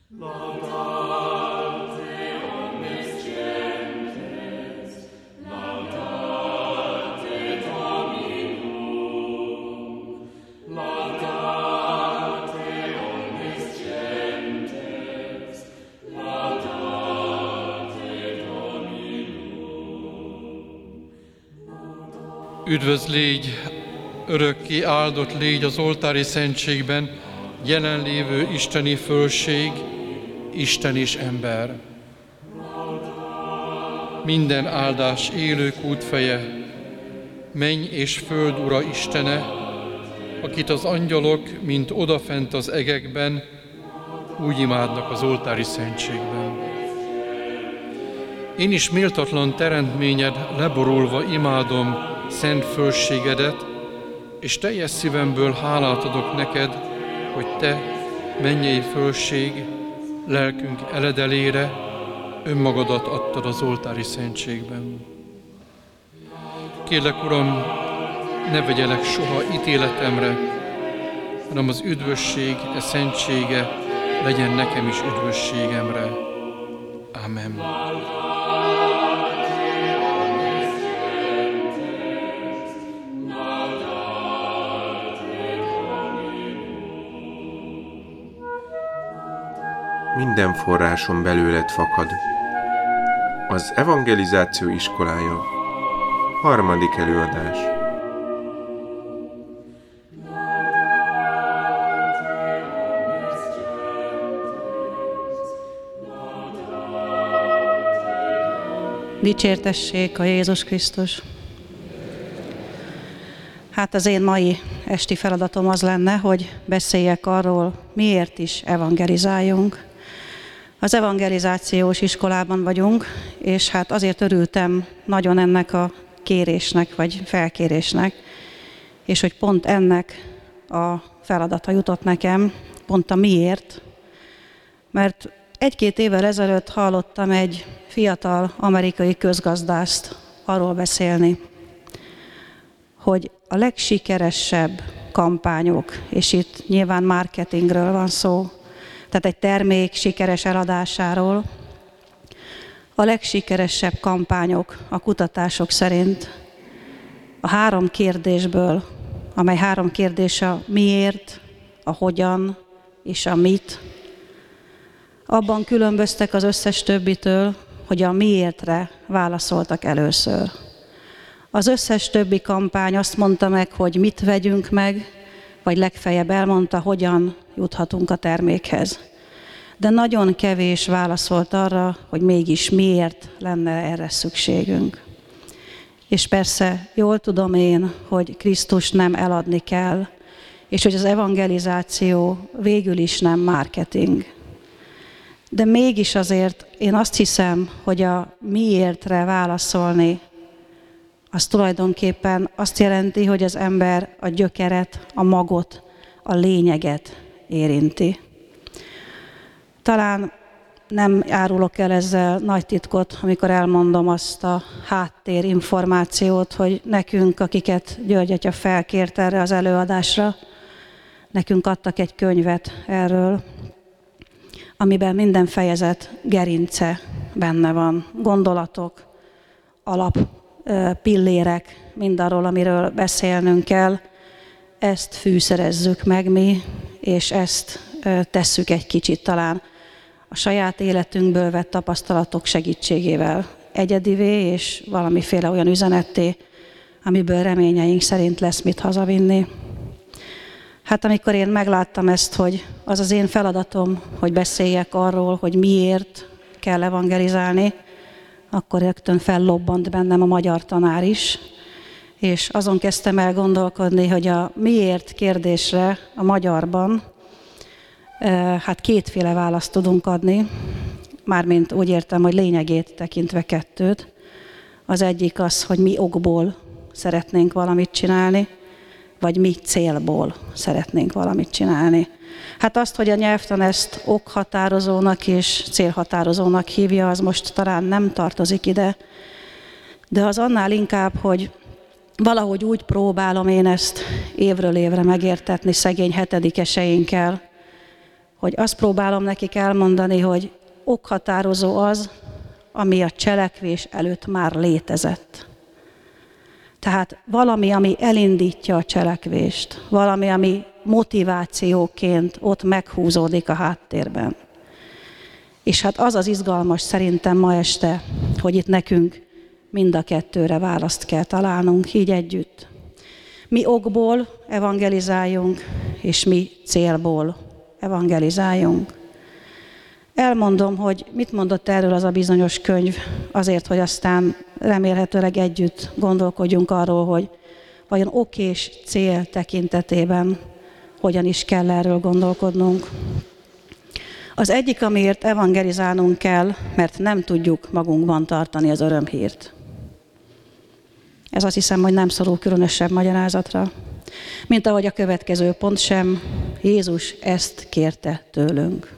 Üdvös légy, örökké áldott légy az oltári szentségben jelenlévő isteni fölség, Isten és ember. Minden áldás élők útfeje, menny és föld ura Istene, akit az angyalok, mint odafent az egekben, úgy imádnak az oltári szentségben. Én is méltatlan teremtményed leborulva imádom szent fölségedet, és teljes szívemből hálát adok neked, hogy te, mennyei fölség, lelkünk eledelére önmagadat adtad az oltári szentségben. Kérlek, Uram, ne vegyelek soha ítéletemre, hanem az üdvösség, szentsége legyen nekem is üdvösségemre. Amen. Minden forráson belőled fakad. Az Evangelizáció iskolája. 3. előadás. Dicsértessék a Jézus Krisztus! Hát az én mai esti feladatom az lenne, hogy beszéljek arról, miért is evangelizáljunk. Az evangelizációs iskolában vagyunk, és hát azért örültem nagyon ennek a kérésnek, vagy felkérésnek, és hogy pont ennek a feladata jutott nekem, pont a miért, mert 1-2 évvel ezelőtt hallottam egy fiatal amerikai közgazdászt arról beszélni, hogy a legsikeresebb kampányok, és itt nyilván marketingről van szó, tehát egy termék sikeres eladásáról, a legsikeresebb kampányok a kutatások szerint a 3 kérdésből, amely 3 kérdés a miért, a hogyan és a mit, abban különböztek az összes többitől, hogy a miértre válaszoltak először. Az összes többi kampány azt mondta meg, hogy mit vegyünk meg, vagy legfeljebb elmondta, hogyan juthatunk a termékhez. De nagyon kevés válaszolt arra, hogy mégis miért lenne erre szükségünk. És persze jól tudom én, hogy Krisztust nem eladni kell, és hogy az evangelizáció végül is nem marketing. De mégis azért én azt hiszem, hogy a miértre válaszolni, az tulajdonképpen azt jelenti, hogy az ember a gyökeret, a magot, a lényeget érinti. Talán nem árulok el ezzel nagy titkot, amikor elmondom azt a háttérinformációt, hogy nekünk, akiket György atya felkért erre az előadásra, nekünk adtak egy könyvet erről, amiben minden fejezet gerince benne van, gondolatok, alappillérek, mindarról, amiről beszélnünk kell. Ezt fűszerezzük meg mi, és ezt tesszük egy kicsit talán a saját életünkből vett tapasztalatok segítségével egyedivé, és valamiféle olyan üzenetté, amiből reményeink szerint lesz mit hazavinni. Hát amikor én megláttam ezt, hogy az az én feladatom, hogy beszéljek arról, hogy miért kell evangelizálni, akkor rögtön fellobbant bennem a magyar tanár is, és azon kezdtem el gondolkodni, hogy a miért kérdésre a magyarban hát 2 választ tudunk adni, mármint úgy értem, hogy lényegét tekintve 2. Az egyik az, hogy mi okból szeretnénk valamit csinálni, vagy mi célból szeretnénk valamit csinálni. Hát azt, hogy a nyelvtan ezt okhatározónak és célhatározónak hívja, az most talán nem tartozik ide, de az annál inkább, hogy valahogy úgy próbálom én ezt évről évre megértetni szegény 7-eseinkkel, hogy azt próbálom nekik elmondani, hogy okhatározó az, ami a cselekvés előtt már létezett. Tehát valami, ami elindítja a cselekvést, valami, ami motivációként ott meghúzódik a háttérben. És hát az az izgalmas szerintem ma este, hogy itt nekünk mind a kettőre választ kell találnunk, így együtt. Mi okból evangelizáljunk, és mi célból evangelizáljunk. Elmondom, hogy mit mondott erről az a bizonyos könyv, azért, hogy aztán remélhetőleg együtt gondolkodjunk arról, hogy vajon ok és cél tekintetében hogyan is kell erről gondolkodnunk. Az egyik, amiért evangelizálnunk kell, mert nem tudjuk magunkban tartani az örömhírt. Ez azt hiszem, hogy nem szorul különösebb magyarázatra. Mint ahogy a következő pont sem, Jézus ezt kérte tőlünk.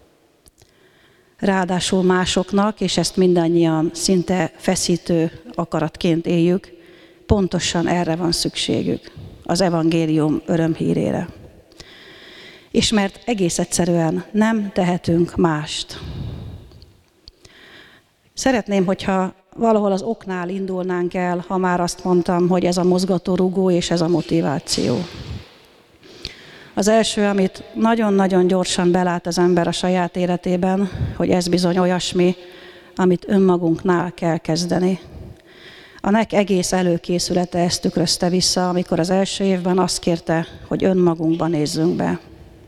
Ráadásul másoknak, és ezt mindannyian szinte feszítő akaratként éljük, pontosan erre van szükségük, az evangélium örömhírére. És mert egész egyszerűen nem tehetünk mást. Szeretném, hogyha valahol az oknál indulnánk el, ha már azt mondtam, hogy ez a mozgatórugó és ez a motiváció. Az első, amit nagyon-nagyon gyorsan belát az ember a saját életében, hogy ez bizony olyasmi, amit önmagunknál kell kezdeni. A NEK egész előkészülete ezt tükrözte vissza, amikor az első évben azt kérte, hogy önmagunkba nézzünk be.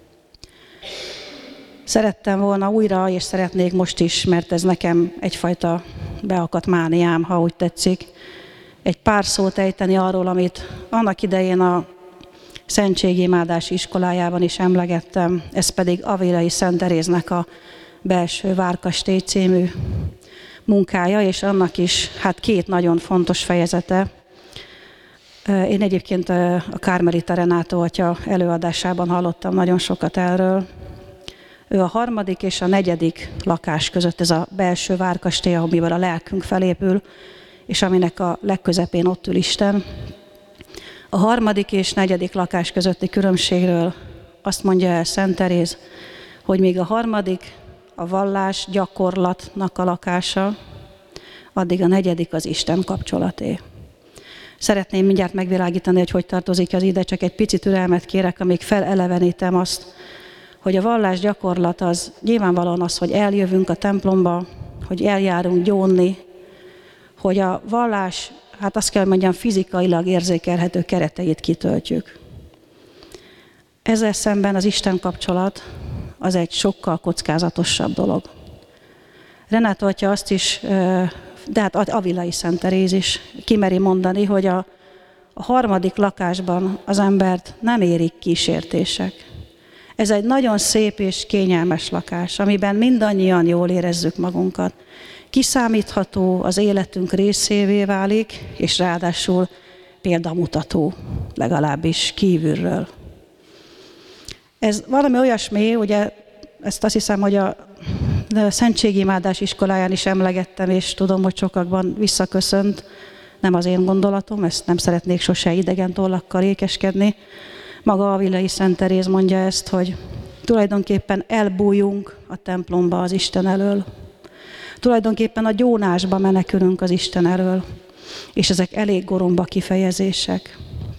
Szerettem volna újra, és szeretnék most is, mert ez nekem egyfajta beakadt mániám, ha úgy tetszik, egy pár szót ejteni arról, amit annak idején a Szentségimádás iskolájában is emlegettem, ez pedig Avilai Szent Teréznek a Belső Várkastély című munkája, és annak is hát két nagyon fontos fejezete. Én egyébként a Kármelita Renátó atya előadásában hallottam nagyon sokat erről. Ő a 3. és a 4. lakás között, ez a belső várkastély, amiben a lelkünk felépül, és aminek a legközepén ott ül Isten. A 3. és 4. lakás közötti különbségről azt mondja el Szent Teréz, hogy még a 3. a vallás gyakorlatnak a lakása, addig a 4. az Isten kapcsolaté. Szeretném mindjárt megvilágítani, hogy tartozik az ide, csak egy pici türelmet kérek, amíg felelevenítem azt, hogy a vallás gyakorlat az nyilvánvalóan az, hogy eljövünk a templomba, hogy eljárunk gyónni, hogy a vallás, hát azt kell, hogy mondjam, fizikailag érzékelhető kereteit kitöltjük. Ezzel szemben az Isten kapcsolat az egy sokkal kockázatosabb dolog. Renátó atya azt is, de hát Avilai Szent Teréz is kimeri mondani, hogy a 3. lakásban az embert nem érik kísértések. Ez egy nagyon szép és kényelmes lakás, amiben mindannyian jól érezzük magunkat. Kiszámítható, az életünk részévé válik, és ráadásul példamutató, legalábbis kívülről. Ez valami olyasmi, ugye ezt azt hiszem, hogy a Szentségimádás iskoláján is emlegettem, és tudom, hogy sokakban visszaköszönt, nem az én gondolatom, ezt nem szeretnék sose idegen tollakkal ékeskedni. Maga Avilai Szent Teréz mondja ezt, hogy tulajdonképpen elbújunk a templomba az Isten elől. Tulajdonképpen a gyónásba menekülünk az Isten elől, és ezek elég goromba kifejezések.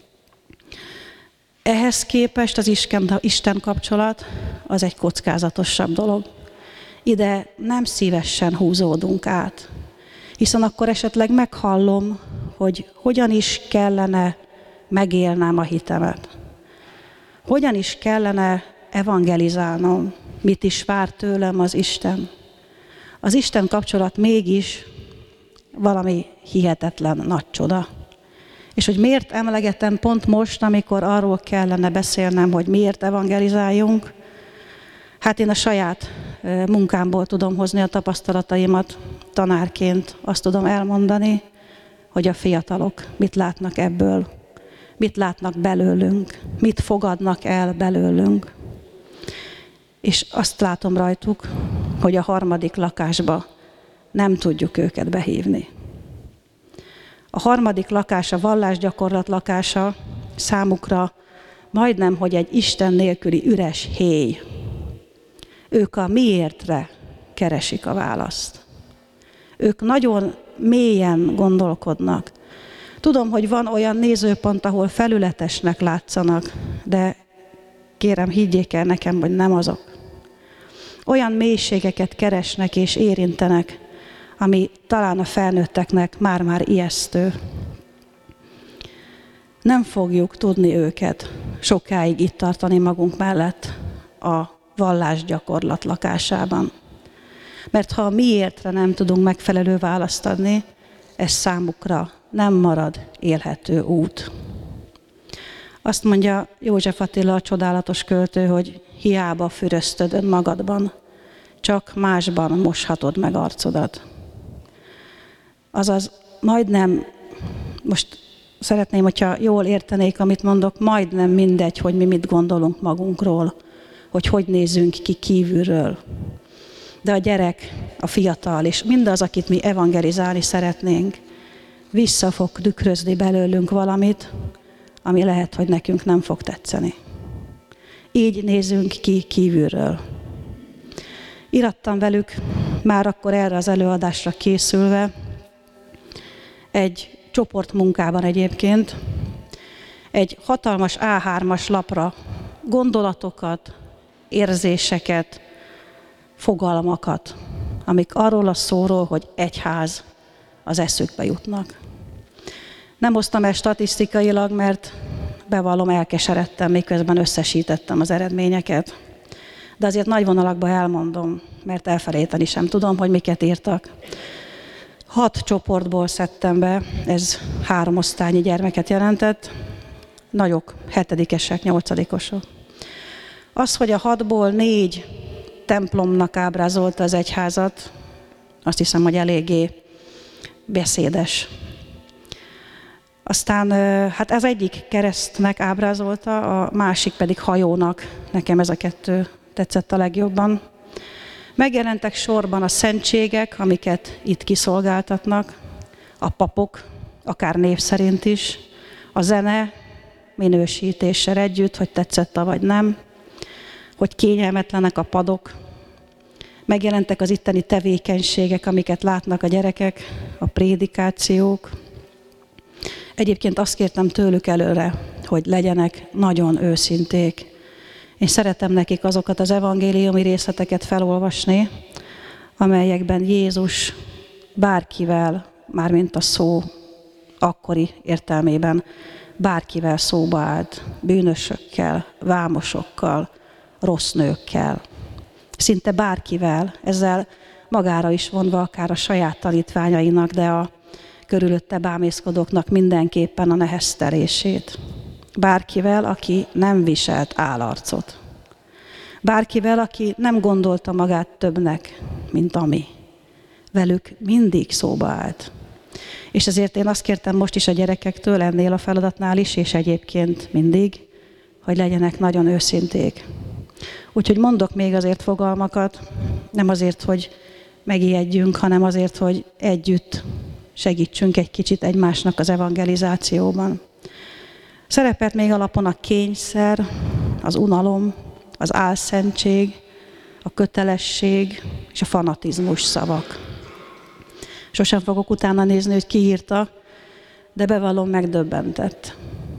Ehhez képest az Isten kapcsolat az egy kockázatosabb dolog. Ide nem szívesen húzódunk át, hiszen akkor esetleg meghallom, hogy hogyan is kellene megélnem a hitemet. Hogyan is kellene evangelizálnom, mit is vár tőlem az Isten. Az Isten kapcsolat mégis valami hihetetlen nagy csoda. És hogy miért emlegetem pont most, amikor arról kellene beszélnem, hogy miért evangelizáljunk, hát én a saját munkámból tudom hozni a tapasztalataimat tanárként. Azt tudom elmondani, hogy a fiatalok mit látnak ebből, mit látnak belőlünk, mit fogadnak el belőlünk. És azt látom rajtuk, hogy a 3. lakásba nem tudjuk őket behívni. A 3. lakás, a vallásgyakorlat lakása számukra majdnem, hogy egy Isten nélküli üres héj. Ők a miértre keresik a választ. Ők nagyon mélyen gondolkodnak. Tudom, hogy van olyan nézőpont, ahol felületesnek látszanak, de kérem, higgyék el nekem, hogy nem azok. Olyan mélységeket keresnek és érintenek, ami talán a felnőtteknek már-már ijesztő. Nem fogjuk tudni őket sokáig itt tartani magunk mellett a vallásgyakorlat lakásában. Mert ha a miértre nem tudunk megfelelő választ adni, ez számukra nem marad élhető út. Azt mondja József Attila, a csodálatos költő, hogy hiába füröztöd önmagadban, csak másban moshatod meg arcodat. Azaz majdnem, most szeretném, hogyha jól értenék, amit mondok, majdnem mindegy, hogy mi mit gondolunk magunkról, hogy nézünk ki kívülről. De a gyerek, a fiatal és mindaz, akit mi evangelizálni szeretnénk, vissza fog tükrözni belőlünk valamit, ami lehet, hogy nekünk nem fog tetszeni. Így nézünk ki kívülről. Irattam velük már akkor erre az előadásra készülve, egy csoportmunkában egyébként, egy hatalmas A3-as lapra gondolatokat, érzéseket, fogalmakat, amik arról a szóról, hogy egyház, az eszükbe jutnak. Nem hoztam el statisztikailag, mert bevallom, elkeseredtem, miközben összesítettem az eredményeket. De azért nagy vonalakban elmondom, mert elfelejteni sem tudom, hogy miket írtak. 6 csoportból szedtem be, ez 3 osztályi gyermeket jelentett, nagyok, 7-esek, 8-osok. Az, hogy a 6-ból 4 templomnak ábrázolta az egyházat, azt hiszem, hogy eléggé beszédes. Aztán hát ez egyik keresztnek ábrázolta, a másik pedig hajónak. Nekem ez a 2 tetszett a legjobban. Megjelentek sorban a szentségek, amiket itt kiszolgáltatnak, a papok, akár név szerint is, a zene minősítéssel együtt, hogy tetszett vagy nem, hogy kényelmetlenek a padok. Megjelentek az itteni tevékenységek, amiket látnak a gyerekek, a prédikációk. Egyébként azt kértem tőlük előre, hogy legyenek nagyon őszinték. Én szeretem nekik azokat az evangéliumi részleteket felolvasni, amelyekben Jézus bárkivel, mármint a szó akkori értelmében, bárkivel szóba állt, bűnösökkel, vámosokkal, rossz nőkkel. Szinte bárkivel, ezzel magára is vonva akár a saját tanítványainak, de a körülötte bámészkodóknak mindenképpen a neheztelését. Bárkivel, aki nem viselt állarcot. Bárkivel, aki nem gondolta magát többnek, mint ami. Velük mindig szóba állt. És ezért én azt kértem most is a gyerekektől, ennél a feladatnál is, és egyébként mindig, hogy legyenek nagyon őszinték. Úgyhogy mondok még azért fogalmakat, nem azért, hogy megijedjünk, hanem azért, hogy együtt segítsünk egy kicsit egymásnak az evangelizációban. Szerepelt még alapon a kényszer, az unalom, az álszentség, a kötelesség és a fanatizmus szavak. Sosem fogok utána nézni, hogy ki írta, de bevallom, megdöbbentett.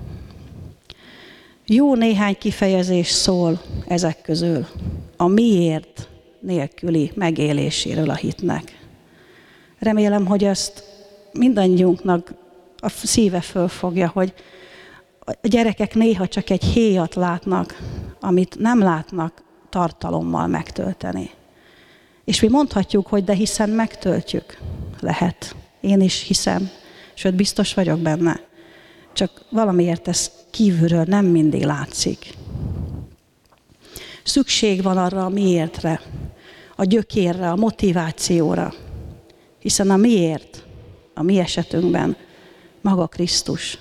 Jó néhány kifejezés szól ezek közül a miért nélküli megéléséről a hitnek. Remélem, hogy ezt mindannyiunknak a szíve fölfogja, hogy a gyerekek néha csak egy héjat látnak, amit nem látnak tartalommal megtölteni. És mi mondhatjuk, hogy de hiszen megtöltjük. Lehet. Én is hiszem, sőt biztos vagyok benne. Csak valamiért ez kívülről nem mindig látszik. Szükség van arra a miértre, a gyökérre, a motivációra. Hiszen a miért, a mi esetünkben maga Krisztus.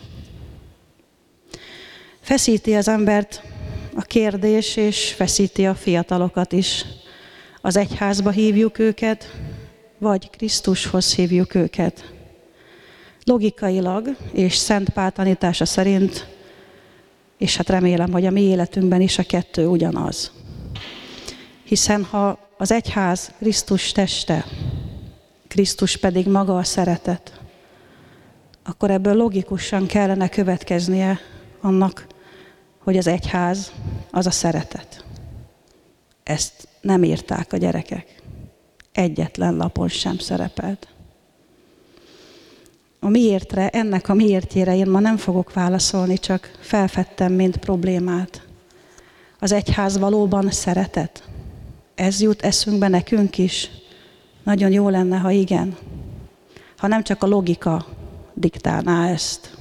Feszíti az embert a kérdés, és feszíti a fiatalokat is. Az egyházba hívjuk őket, vagy Krisztushoz hívjuk őket. Logikailag és Szent Pál tanítása szerint, és hát remélem, hogy a mi életünkben is a 2 ugyanaz. Hiszen ha az egyház Krisztus teste, Krisztus pedig maga a szeretet, akkor ebből logikusan kellene következnie annak, hogy az egyház az a szeretet. Ezt nem írták a gyerekek. Egyetlen lapon sem szerepelt. A miértre, ennek a miértjére én ma nem fogok válaszolni, csak felfedtem, mint problémát. Az egyház valóban szeretet? Ez jut eszünkbe nekünk is? Nagyon jó lenne, ha igen. Ha nem csak a logika diktálná ezt.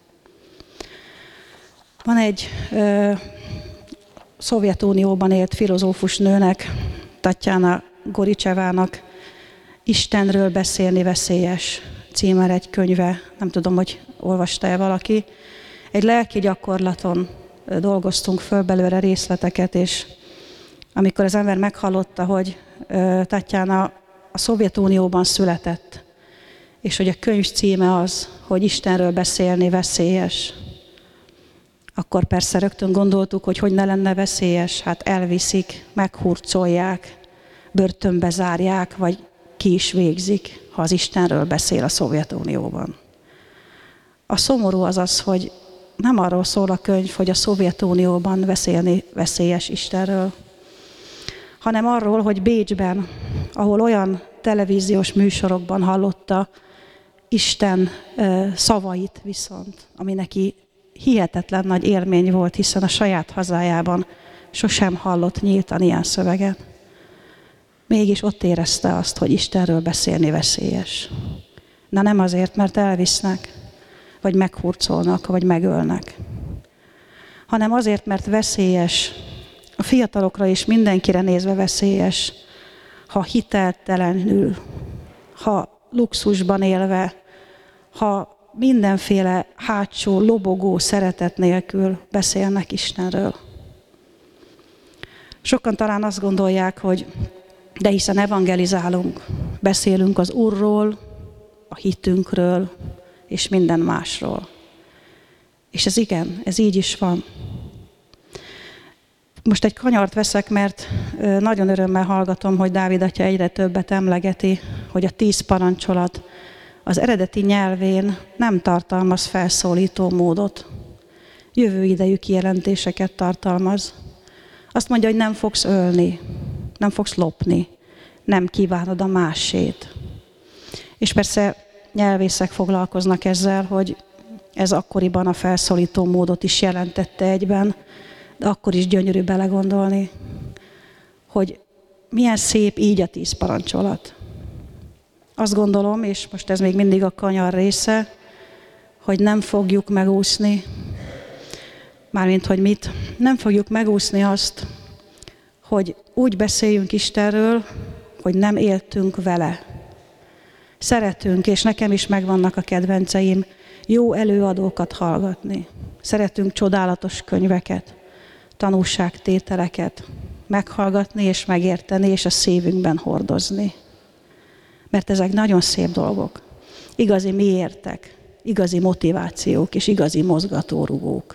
Van egy Szovjetunióban élt filozófus nőnek, Tatjana Goricsevának Istenről beszélni veszélyes címer egy könyve, nem tudom, hogy olvasta-e valaki. Egy lelki gyakorlaton dolgoztunk föl belőle részleteket, és amikor az ember meghallotta, hogy Tatjana a Szovjetunióban született, és hogy a könyv címe az, hogy Istenről beszélni veszélyes, akkor persze rögtön gondoltuk, hogy ne lenne veszélyes, hát elviszik, meghurcolják, börtönbe zárják, vagy ki is végzik, ha az Istenről beszél a Szovjetunióban. A szomorú az az, hogy nem arról szól a könyv, hogy a Szovjetunióban beszélni veszélyes Istenről, hanem arról, hogy Bécsben, ahol olyan televíziós műsorokban hallotta Isten szavait viszont, ami neki hihetetlen nagy élmény volt, hiszen a saját hazájában sosem hallott nyíltan ilyen szöveget. Mégis ott érezte azt, hogy Istenről beszélni veszélyes. Na nem azért, mert elvisznek, vagy meghurcolnak, vagy megölnek, hanem azért, mert veszélyes, a fiatalokra és mindenkire nézve veszélyes, ha hiteltelenül, ha luxusban élve, ha mindenféle hátsó, lobogó szeretet nélkül beszélnek Istenről. Sokan talán azt gondolják, hogy de hiszen evangelizálunk, beszélünk az Úrról, a hitünkről, és minden másról. És ez igen, ez így is van. Most egy kanyart veszek, mert nagyon örömmel hallgatom, hogy Dávid atya egyre többet emlegeti, hogy a 10 parancsolat az eredeti nyelvén nem tartalmaz felszólító módot. Jövő idejű kijelentéseket tartalmaz. Azt mondja, hogy nem fogsz ölni, nem fogsz lopni, nem kívánod a másét. És persze nyelvészek foglalkoznak ezzel, hogy ez akkoriban a felszólító módot is jelentette egyben, de akkor is gyönyörű belegondolni, hogy milyen szép így a 10 parancsolat. Azt gondolom, és most ez még mindig a kanyar része, hogy nem fogjuk megúszni, mármint hogy mit, nem fogjuk megúszni azt, hogy úgy beszéljünk Istenről, hogy nem éltünk vele. Szeretünk, és nekem is megvannak a kedvenceim, jó előadókat hallgatni. Szeretünk csodálatos könyveket, tanúságtételeket meghallgatni és megérteni, és a szívünkben hordozni. Mert ezek nagyon szép dolgok. Igazi miértek, igazi motivációk és igazi mozgatórugók.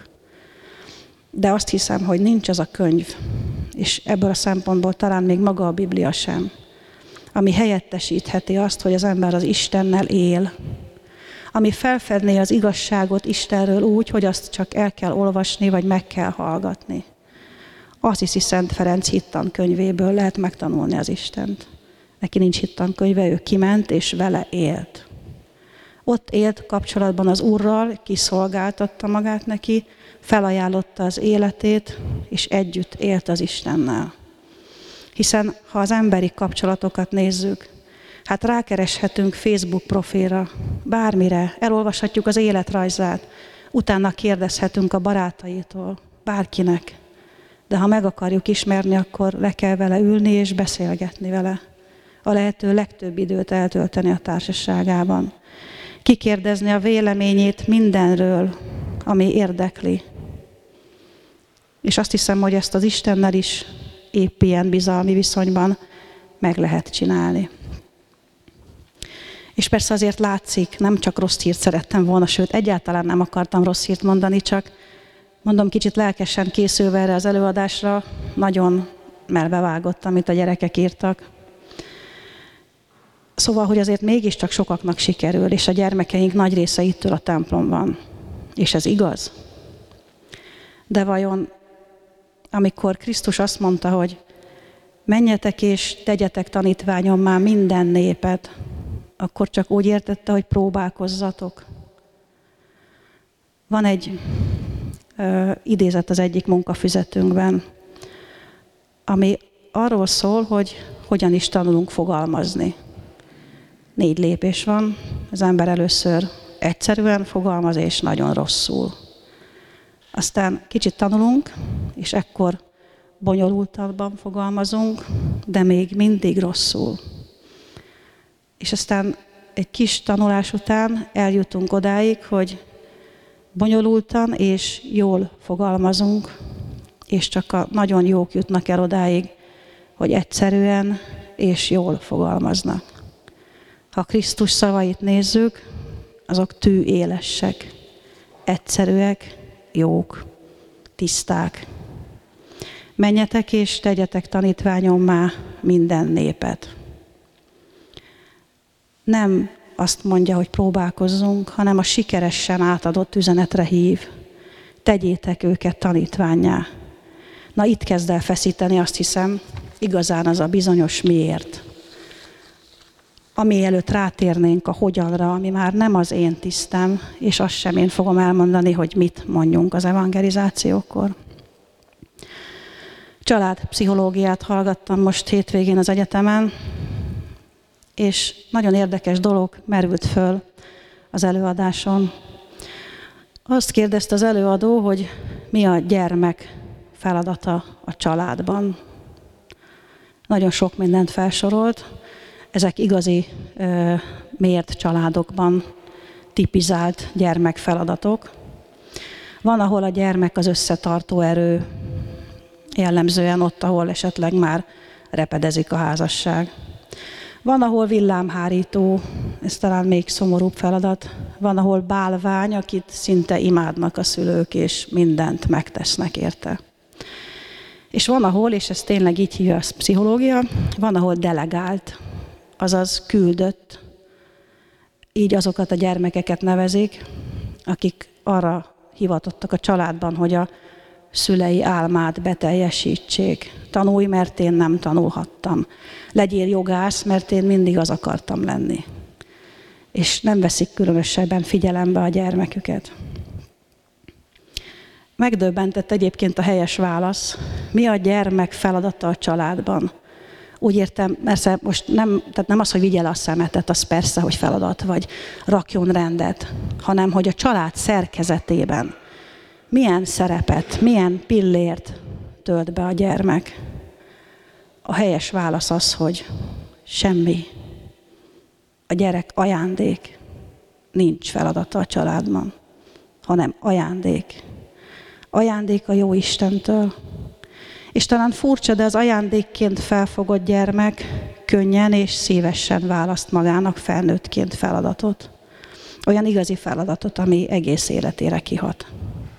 De azt hiszem, hogy nincs az a könyv, és ebből a szempontból talán még maga a Biblia sem, ami helyettesítheti azt, hogy az ember az Istennel él, ami felfedné az igazságot Istenről úgy, hogy azt csak el kell olvasni, vagy meg kell hallgatni. Assisi Szent Ferenc hittankönyvéből lehet megtanulni az Istent. Neki nincs hittankönyve, ő kiment és vele élt. Ott élt kapcsolatban az Úrral, kiszolgáltatta magát neki, felajánlotta az életét, és együtt élt az Istennel. Hiszen ha az emberi kapcsolatokat nézzük, hát rákereshetünk Facebook profilra, bármire, elolvashatjuk az életrajzát, utána kérdezhetünk a barátaitól, bárkinek. De ha meg akarjuk ismerni, akkor le kell vele ülni és beszélgetni vele. A lehető legtöbb időt eltölteni a társaságában. Kikérdezni a véleményét mindenről, ami érdekli. És azt hiszem, hogy ezt az Istennel is épp ilyen bizalmi viszonyban meg lehet csinálni. És persze azért látszik, nem csak rossz hírt szerettem volna, sőt, egyáltalán nem akartam rossz hírt mondani, csak mondom, kicsit lelkesen készülve erre az előadásra, nagyon melbevágott, amit a gyerekek írtak. Szóval, hogy azért mégiscsak sokaknak sikerül, és a gyermekeink nagy része itt ül a templomban. És ez igaz. De vajon, amikor Krisztus azt mondta, hogy menjetek és tegyetek tanítványommá minden népet, akkor csak úgy értette, hogy próbálkozzatok. Van egy idézet az egyik munkafüzetünkben, ami arról szól, hogy hogyan is tanulunk fogalmazni. 4 lépés van. Az ember először egyszerűen fogalmaz, és nagyon rosszul. Aztán kicsit tanulunk, és ekkor bonyolultabban fogalmazunk, de még mindig rosszul. És aztán egy kis tanulás után eljutunk odáig, hogy bonyolultan és jól fogalmazunk, és csak a nagyon jók jutnak el odáig, hogy egyszerűen és jól fogalmaznak. Ha Krisztus szavait nézzük, azok tűélesek, egyszerűek, jók, tiszták. Menjetek és tegyetek tanítványommá minden népet. Nem azt mondja, hogy próbálkozzunk, hanem a sikeresen átadott üzenetre hív. Tegyétek őket tanítvánnyá. Na itt kezd el feszíteni, azt hiszem, igazán az a bizonyos miért. Ami előtt rátérnénk a hogyanra, ami már nem az én tisztem, és azt sem én fogom elmondani, hogy mit mondjunk az evangelizációkor. Családpszichológiát hallgattam most hétvégén az egyetemen, és nagyon érdekes dolog merült föl az előadáson. Azt kérdezte az előadó, hogy mi a gyermek feladata a családban. Nagyon sok mindent felsorolt. Ezek igazi mért családokban tipizált gyermekfeladatok. Van, ahol a gyermek az összetartó erő, jellemzően ott, ahol esetleg már repedezik a házasság. Van, ahol villámhárító, ez talán még szomorúbb feladat. Van, ahol bálvány, akit szinte imádnak a szülők, és mindent megtesznek érte. És van, ahol, és ez tényleg így hívja a pszichológia, van, ahol delegált, azaz küldött, így azokat a gyermekeket nevezik, akik arra hivatottak a családban, hogy a szülei álmát beteljesítsék. Tanulj, mert én nem tanulhattam. Legyél jogász, mert én mindig az akartam lenni. És nem veszik különösebben figyelembe a gyermeküket. Megdöbbentett egyébként a helyes válasz. Mi a gyermek feladata a családban? Úgy értem, persze most nem az, hogy vigye le a szemetet, az persze, hogy feladat, vagy rakjon rendet, hanem hogy a család szerkezetében milyen szerepet, milyen pillért tölt be a gyermek. A helyes válasz az, hogy semmi. A gyerek ajándék. Nincs feladata a családban, hanem ajándék. Ajándék a jó Istentől. És talán furcsa, de az ajándékként felfogott gyermek könnyen és szívesen választ magának felnőttként feladatot. Olyan igazi feladatot, ami egész életére kihat.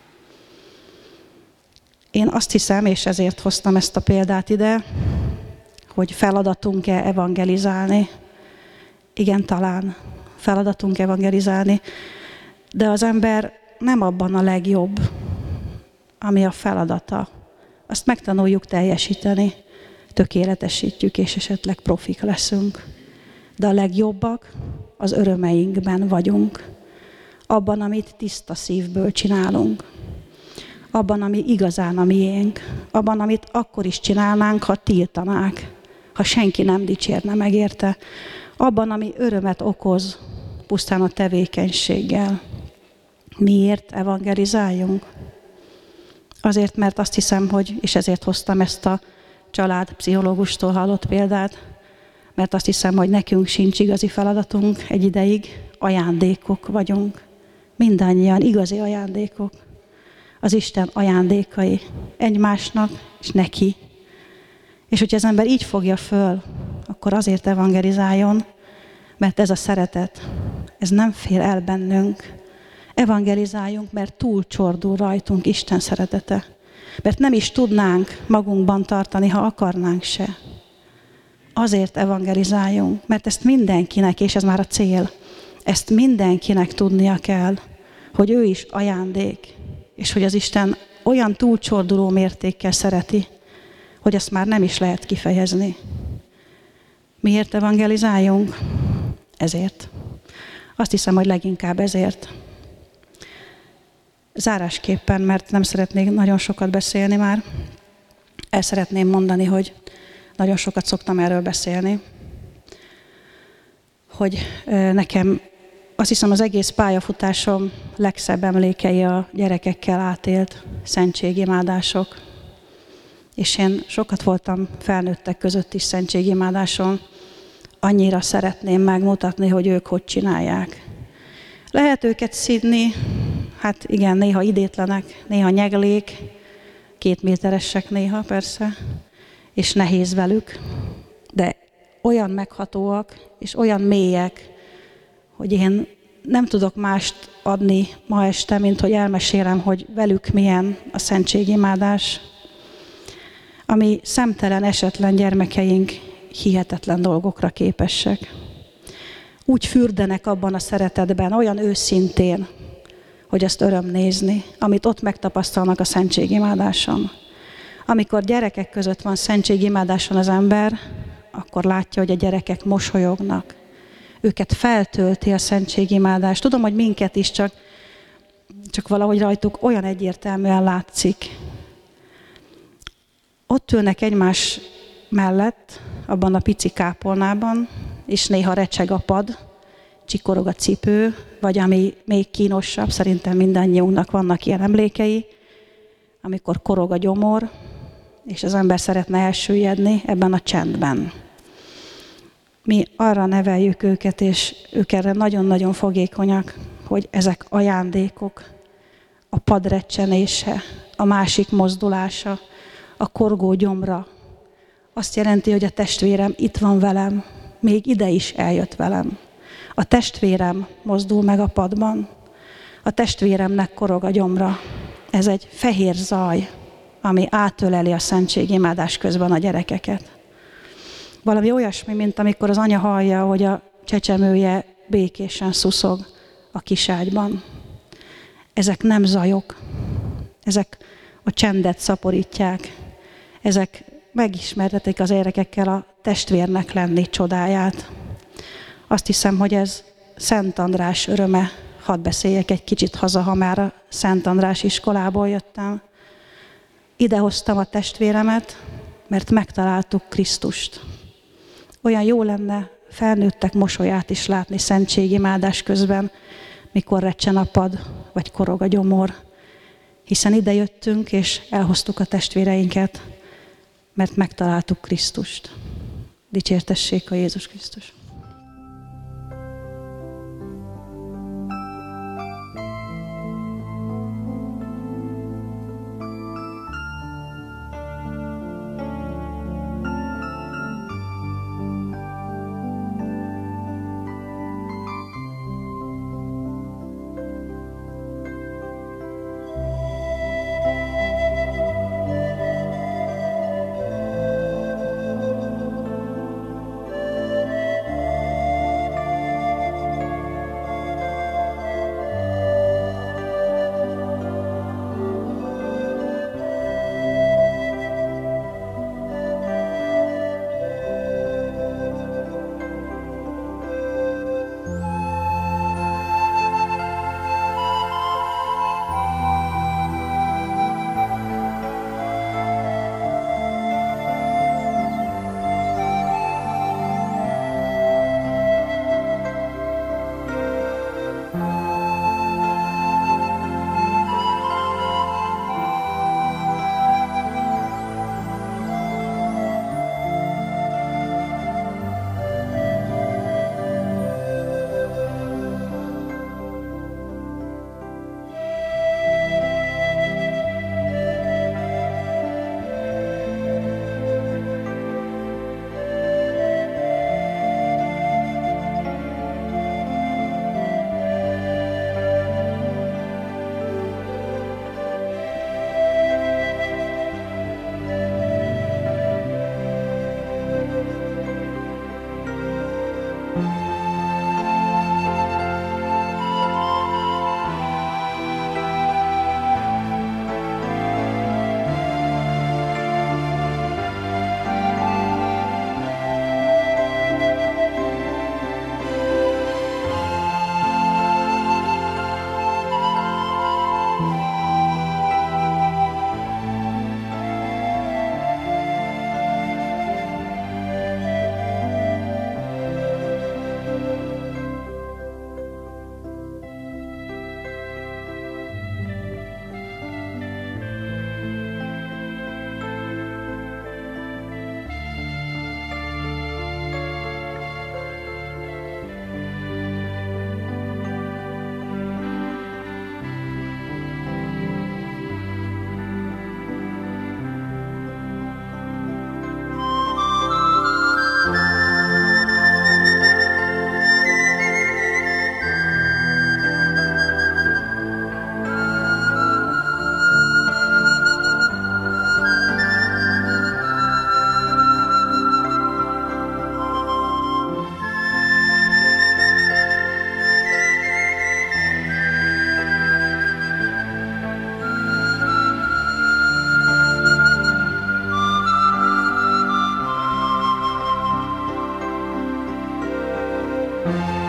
Én azt hiszem, és ezért hoztam ezt a példát ide, hogy feladatunk-e evangelizálni. Igen, talán feladatunk evangelizálni, de az ember nem abban a legjobb, ami a feladata. Azt megtanuljuk teljesíteni, tökéletesítjük, és esetleg profik leszünk. De a legjobbak az örömeinkben vagyunk. Abban, amit tiszta szívből csinálunk. Abban, ami igazán a miénk. Abban, amit akkor is csinálnánk, ha tiltanák. Ha senki nem dicsérne meg érte. Abban, ami örömet okoz, pusztán a tevékenységgel. Miért evangelizáljunk? Azért, mert azt hiszem, hogy, és ezért hoztam ezt a családpszichológustól hallott példát, mert azt hiszem, hogy nekünk sincs igazi feladatunk egy ideig, ajándékok vagyunk. Mindannyian igazi ajándékok. Az Isten ajándékai egymásnak és neki. És hogyha az ember így fogja föl, akkor azért evangelizáljon, mert ez a szeretet, ez nem fér el bennünk. Evangelizáljunk, mert túlcsordul rajtunk Isten szeretete. Mert nem is tudnánk magunkban tartani, ha akarnánk se. Azért evangelizáljunk, mert ezt mindenkinek, és ez már a cél, ezt mindenkinek tudnia kell, hogy ő is ajándék, és hogy az Isten olyan túlcsorduló mértékkel szereti, hogy azt már nem is lehet kifejezni. Miért evangelizáljunk? Ezért. Azt hiszem, hogy leginkább ezért. Zárásképpen, mert nem szeretnék nagyon sokat beszélni már, el szeretném mondani, hogy nagyon sokat szoktam erről beszélni, hogy nekem azt hiszem az egész pályafutásom legszebb emlékei a gyerekekkel átélt szentségimádások. És én sokat voltam felnőttek között is szentségimádáson, annyira szeretném megmutatni, hogy ők hogy csinálják. Lehet őket szidni, hát igen, néha idétlenek, néha nyeglék, 2 méteresek néha persze, és nehéz velük, de olyan meghatóak, és olyan mélyek, hogy én nem tudok mást adni ma este, mint hogy elmesélem, hogy velük milyen a szentségimádás, ami szemtelen, esetlen gyermekeink hihetetlen dolgokra képesek. Úgy fürdenek abban a szeretetben, olyan őszintén, hogy azt öröm nézni, amit ott megtapasztalnak a szentségimádáson. Amikor gyerekek között van szentségimádáson az ember, akkor látja, hogy a gyerekek mosolyognak. Őket feltölti a szentségimádás. Tudom, hogy minket is csak valahogy rajtuk olyan egyértelműen látszik. Ott ülnek egymás mellett, abban a pici kápolnában, és néha recseg a pad, csikorog a cipő, vagy ami még kínosabb, szerintem mindannyiunknak vannak ilyen emlékei, amikor korog a gyomor, és az ember szeretne elsüllyedni ebben a csendben. Mi arra neveljük őket, és ők erre nagyon-nagyon fogékonyak, hogy ezek ajándékok, a pad recsenése, a másik mozdulása, a korgó gyomra. Azt jelenti, hogy a testvérem itt van velem, még ide is eljött velem. A testvérem mozdul meg a padban, a testvéremnek korog a gyomra. Ez egy fehér zaj, ami átöleli a szentségimádás közben a gyerekeket. Valami olyasmi, mint amikor az anya hallja, hogy a csecsemője békésen szuszog a kiságyban. Ezek nem zajok, ezek a csendet szaporítják, ezek megismertetik az gyerekekkel a testvérnek lenni csodáját. Azt hiszem, hogy ez Szent András öröme. Hadd beszéljek egy kicsit haza, ha már a Szent András iskolából jöttem. Idehoztam a testvéremet, mert megtaláltuk Krisztust. Olyan jó lenne felnőttek mosolyát is látni szentségimádás közben, mikor recsen a pad, vagy korog a gyomor. Hiszen ide jöttünk, és elhoztuk a testvéreinket, mert megtaláltuk Krisztust. Dicsértessék a Jézus Krisztus! Amen.